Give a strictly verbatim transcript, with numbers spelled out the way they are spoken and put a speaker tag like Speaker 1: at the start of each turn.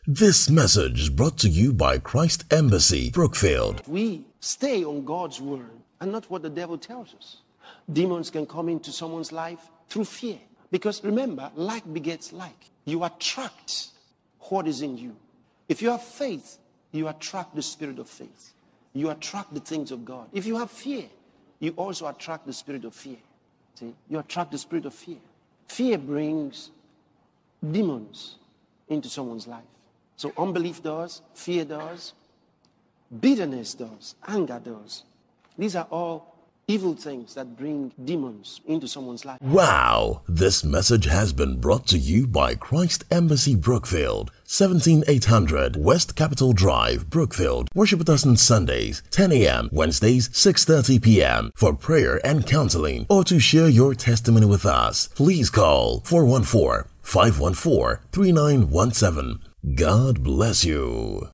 Speaker 1: This message is brought to you by Christ Embassy, Brookfield.
Speaker 2: We stay on God's word and not what the devil tells us. Demons can come into someone's life through fear. Because remember, like begets like. You attract what is in you. If you have faith, you attract the spirit of faith. You attract the things of God. If you have fear, you also attract the spirit of fear. See? You attract the spirit of fear. Fear brings demons into someone's life. So unbelief does, fear does, bitterness does, anger does. These are all evil things that bring demons into someone's life.
Speaker 1: Wow! This message has been brought to you by Christ Embassy, Brookfield, seventeen eight hundred West Capitol Drive, Brookfield. Worship with us on Sundays, ten a m, Wednesdays, six thirty p m for prayer and counseling. Or to share your testimony with us, please call four one four, five one four, three nine one seven. God bless you.